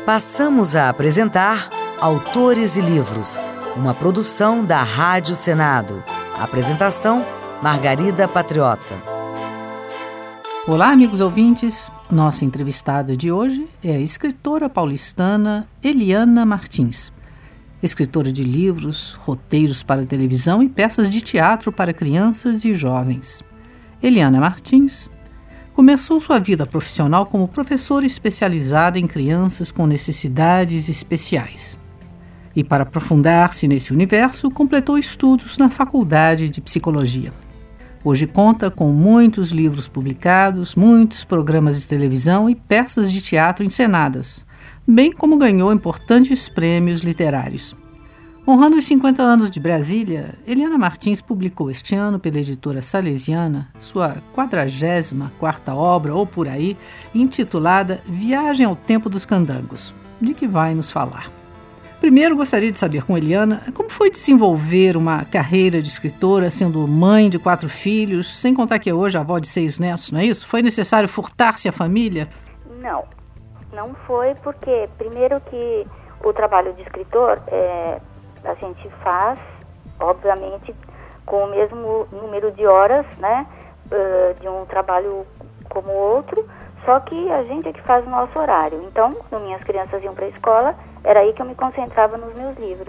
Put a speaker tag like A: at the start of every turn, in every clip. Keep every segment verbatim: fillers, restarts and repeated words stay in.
A: Passamos a apresentar Autores e Livros, uma produção da Rádio Senado. Apresentação, Margarida Patriota.
B: Olá, amigos ouvintes. Nossa entrevistada de hoje é a escritora paulistana Eliana Martins. Escritora de livros, roteiros para televisão e peças de teatro para crianças e jovens. Eliana Martins começou sua vida profissional como professora especializada em crianças com necessidades especiais. E para aprofundar-se nesse universo, completou estudos na Faculdade de Psicologia. Hoje conta com muitos livros publicados, muitos programas de televisão e peças de teatro encenadas, bem como ganhou importantes prêmios literários. Honrando os cinquenta anos de Brasília, Eliana Martins publicou este ano pela editora Salesiana sua quadragésima quarta obra, ou por aí, intitulada Viagem ao Tempo dos Candangos, de que vai nos falar. Primeiro, gostaria de saber com Eliana como foi desenvolver uma carreira de escritora, sendo mãe de quatro filhos, sem contar que é hoje avó de seis netos, não é isso? Foi necessário furtar-se a família?
C: Não, não foi porque, primeiro que o trabalho de escritor é... a gente faz, obviamente, com o mesmo número de horas, né, uh, de um trabalho como outro, só que a gente é que faz o nosso horário. Então, quando minhas crianças iam para a escola, era aí que eu me concentrava nos meus livros.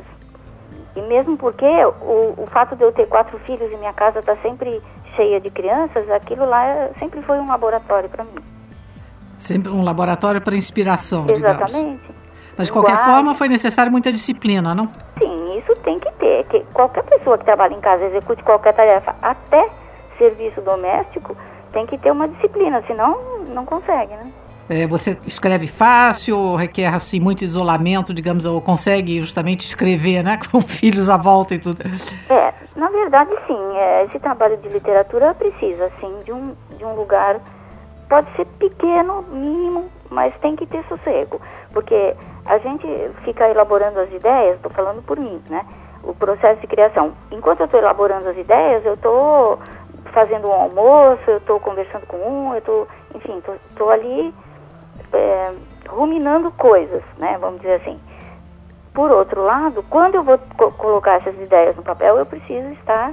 C: E mesmo porque o, o fato de eu ter quatro filhos e minha casa está sempre cheia de crianças, aquilo lá sempre foi um laboratório para mim.
B: Sempre um laboratório para inspiração, digamos.
C: Exatamente.
B: Mas de qualquer
C: Igual...
B: forma foi necessário muita disciplina, não?
C: Sim, isso tem que ter. Que qualquer pessoa que trabalha em casa, execute qualquer tarefa, até serviço doméstico, tem que ter uma disciplina, senão não consegue, né?
B: É, você escreve fácil, ou requer assim, muito isolamento, digamos, ou consegue justamente escrever, né, com filhos à volta e tudo?
C: É, na verdade sim, é, esse trabalho de literatura precisa, sim, de um, de um lugar, pode ser pequeno, mínimo, mas tem que ter sossego, porque a gente fica elaborando as ideias, estou falando por mim, né, o processo de criação. Enquanto eu estou elaborando as ideias, eu estou fazendo um almoço, eu estou conversando com um, eu estou, enfim, estou ali é, ruminando coisas, né, vamos dizer assim. Por outro lado, quando eu vou co- colocar essas ideias no papel, eu preciso estar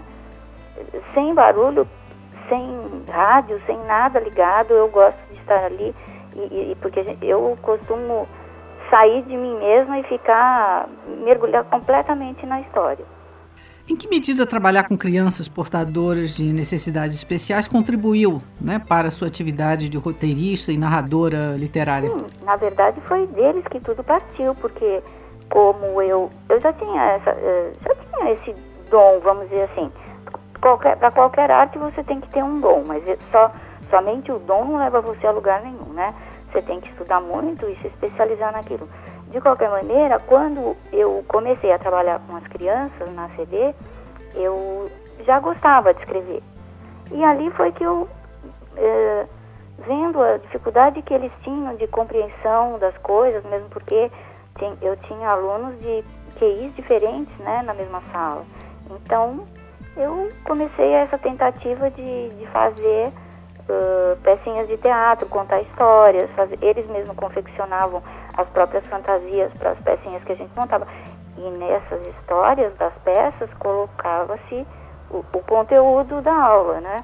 C: sem barulho, sem rádio, sem nada ligado. Eu gosto de estar ali, e, e, porque eu costumo sair de mim mesma e ficar, mergulhar completamente na história.
B: Em que medida trabalhar com crianças portadoras de necessidades especiais contribuiu, né, para a sua atividade de roteirista e narradora literária?
C: Sim, na verdade foi deles que tudo partiu, porque como eu, eu já tinha essa, já tinha esse dom, vamos dizer assim. Qualquer, para qualquer arte você tem que ter um dom, mas só, somente o dom não leva você a lugar nenhum, né? Você tem que estudar muito e se especializar naquilo. De qualquer maneira, quando eu comecei a trabalhar com as crianças na C D, eu já gostava de escrever. E ali foi que eu, é, vendo a dificuldade que eles tinham de compreensão das coisas, mesmo porque tem, eu tinha alunos de Q Is diferentes, né, na mesma sala. Então, eu comecei essa tentativa de, de fazer uh, pecinhas de teatro, contar histórias, fazer, eles mesmos confeccionavam as próprias fantasias para as pecinhas que a gente montava. E nessas histórias das peças colocava-se o, o conteúdo da aula, né?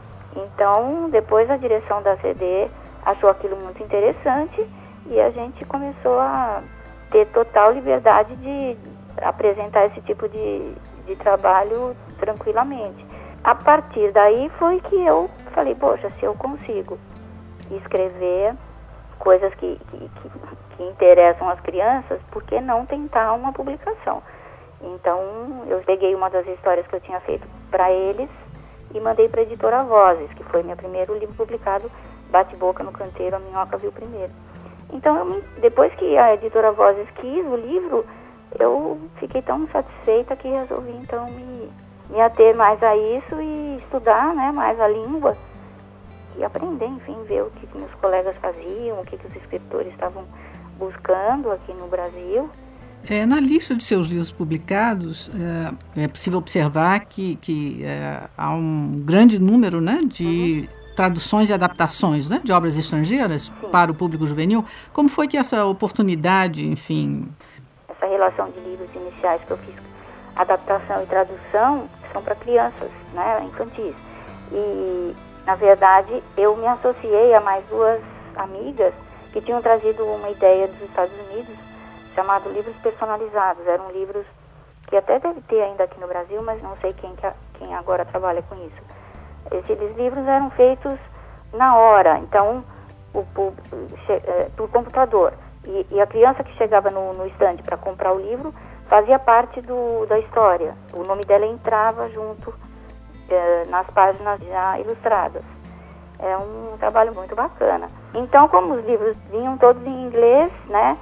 C: Então, depois a direção da C D achou aquilo muito interessante e a gente começou a ter total liberdade de apresentar esse tipo de, de trabalho tranquilamente. A partir daí foi que eu falei, poxa, se eu consigo escrever coisas que, que, que, que interessam as crianças, por que não tentar uma publicação? Então, eu peguei uma das histórias que eu tinha feito para eles e mandei para a editora Vozes, que foi meu primeiro livro publicado, Bate-Boca no Canteiro, a Minhoca Viu Primeiro. Então, eu, depois que a editora Vozes quis o livro, eu fiquei tão satisfeita que resolvi, então, me, me ater mais a isso e estudar, né, mais a língua e aprender, enfim, ver o que, que meus colegas faziam, o que, que os escritores estavam buscando aqui no Brasil.
B: É, na lista de seus livros publicados, é, é possível observar que, que é, há um grande número, né, de traduções e adaptações, né, de obras estrangeiras
C: Sim.
B: para o público juvenil. Como foi que essa oportunidade, enfim...
C: Essa relação de livros iniciais que eu fiz, adaptação e tradução, são para crianças, né, infantis. E, na verdade, eu me associei a mais duas amigas que tinham trazido uma ideia dos Estados Unidos, chamado Livros Personalizados. Eram livros que até deve ter ainda aqui no Brasil, mas não sei quem, que, quem agora trabalha com isso. Esses livros eram feitos na hora, então, o, por, por computador. E, e a criança que chegava no, no estande para comprar o livro fazia parte do, da história. O nome dela entrava junto eh, nas páginas já ilustradas. É um trabalho muito bacana. Então, como os livros vinham todos em inglês, né,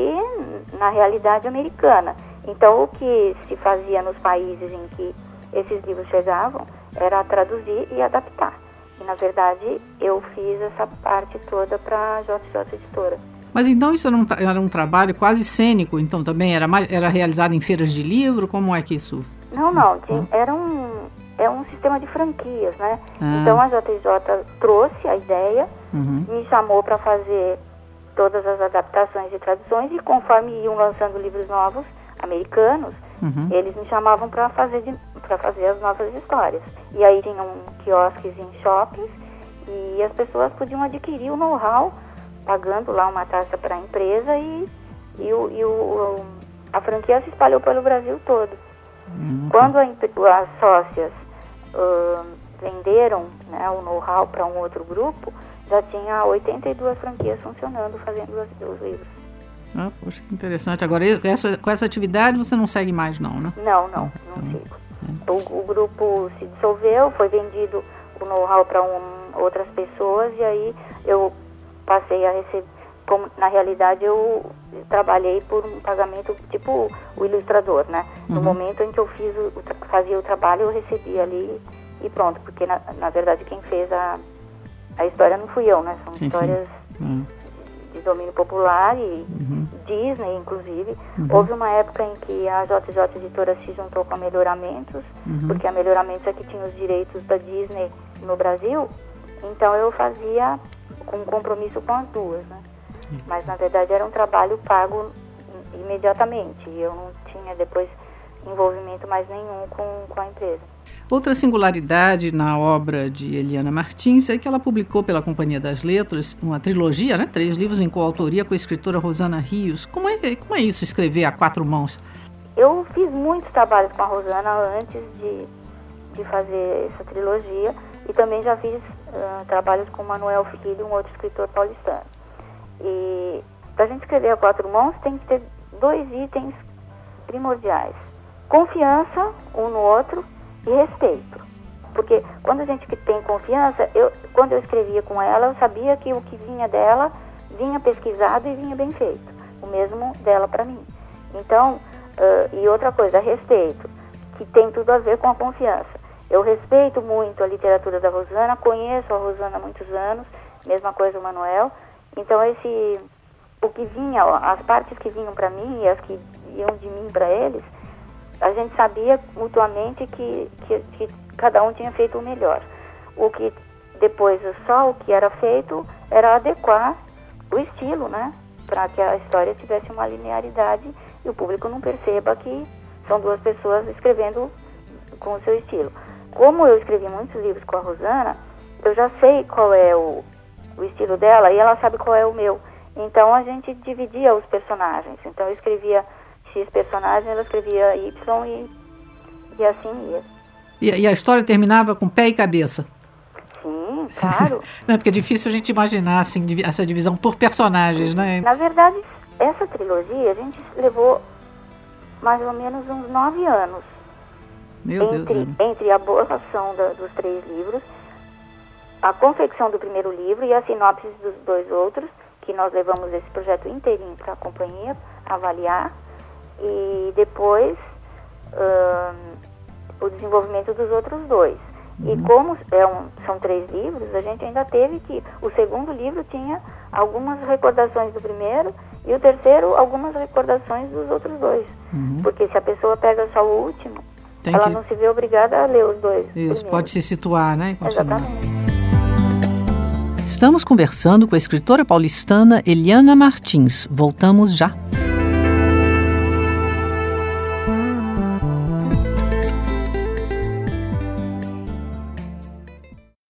C: e na realidade americana. Então, o que se fazia nos países em que esses livros chegavam era traduzir e adaptar. E, na verdade, eu fiz essa parte toda para a J J Editora.
B: Mas então isso era um, era um trabalho quase cênico, então também? Era, mais, era realizado em feiras de livro? Como é que isso...
C: Não, não. Tinha, era um, é um sistema de franquias, né?
B: Ah.
C: Então a J J trouxe a ideia,
B: Uhum.
C: me chamou para fazer todas as adaptações e traduções, e conforme iam lançando livros novos, americanos,
B: Uhum.
C: eles me chamavam para fazer, para fazer as novas histórias. E aí tinham quiosques em shoppings, e as pessoas podiam adquirir o know-how, pagando lá uma taxa para a empresa, e, e, o, e o, a franquia se espalhou pelo Brasil todo.
B: Uhum.
C: Quando a, as sócias uh, venderam, né, o know-how para um outro grupo, já tinha oitenta e duas franquias funcionando, fazendo os, os livros.
B: Ah, poxa, que interessante. Agora, essa, com essa atividade você não segue mais não, né?
C: Não, não, não
B: então,
C: sigo.
B: É.
C: O, o grupo se dissolveu, foi vendido o know-how para um, outras pessoas, e aí eu passei a receber, como na realidade eu trabalhei por um pagamento tipo o ilustrador, né? No
B: Uhum.
C: momento em que eu fiz o, fazia o trabalho, eu recebia ali e pronto, porque na, na verdade quem fez a, a história não fui eu, né? São
B: Sim,
C: histórias
B: sim.
C: de domínio popular e
B: Uhum.
C: Disney, inclusive.
B: Uhum.
C: Houve uma época em que a J J Editora se juntou com a Melhoramentos,
B: Uhum.
C: porque a Melhoramentos é que tinha os direitos da Disney no Brasil, então eu fazia com compromisso com as duas, né?
B: Uhum.
C: Mas na verdade era um trabalho pago imediatamente, e eu não tinha depois envolvimento mais nenhum com, com a empresa.
B: Outra singularidade na obra de Eliana Martins é que ela publicou pela Companhia das Letras uma trilogia, né? Três livros em coautoria com a escritora Rosana Rios. Como é, como é isso, escrever a quatro mãos?
C: Eu fiz muitos trabalhos com a Rosana antes de, de fazer essa trilogia, e também já fiz uh, trabalhos com o Manuel Filho, um outro escritor paulistano. E para a gente escrever a quatro mãos tem que ter dois itens primordiais: confiança um no outro e respeito. Porque quando a gente tem confiança, eu, quando eu escrevia com ela, eu sabia que o que vinha dela vinha pesquisado e vinha bem feito. O mesmo dela para mim. Então, uh, e outra coisa, respeito, que tem tudo a ver com a confiança. Eu respeito muito a literatura da Rosana, conheço a Rosana há muitos anos, mesma coisa o Manuel. Então, esse, o que vinha, as partes que vinham para mim e as que iam de mim para eles, a gente sabia mutuamente que, que, que cada um tinha feito o melhor. O que depois, só o que era feito era adequar o estilo, né? Para que a história tivesse uma linearidade e o público não perceba que são duas pessoas escrevendo com o seu estilo. Como eu escrevi muitos livros com a Rosana, eu já sei qual é o, o estilo dela e ela sabe qual é o meu. Então a gente dividia os personagens. Então eu escrevia X personagem, ela escrevia Y e, e assim ia.
B: E, e a história terminava com pé e cabeça?
C: Sim, claro.
B: Não, porque é difícil a gente imaginar assim, essa divisão por personagens, né?
C: Na verdade, essa trilogia a gente levou mais ou menos uns nove anos.
B: Meu
C: entre,
B: Deus,
C: entre a borração da, dos três livros, a confecção do primeiro livro e a sinopse dos dois outros, que nós levamos esse projeto inteirinho para a companhia avaliar, e depois hum, o desenvolvimento dos outros dois. Uhum. E como é um, são três livros, a gente ainda teve que... O segundo livro tinha algumas recordações do primeiro e o terceiro algumas recordações dos outros dois. Uhum. Porque se a pessoa pega só o último, Tem ela que... não se vê obrigada a ler os dois.
B: Isso,
C: primeiros.
B: Pode se situar, né?
C: Exatamente.
B: Estamos conversando com a escritora paulistana Eliana Martins. Voltamos já.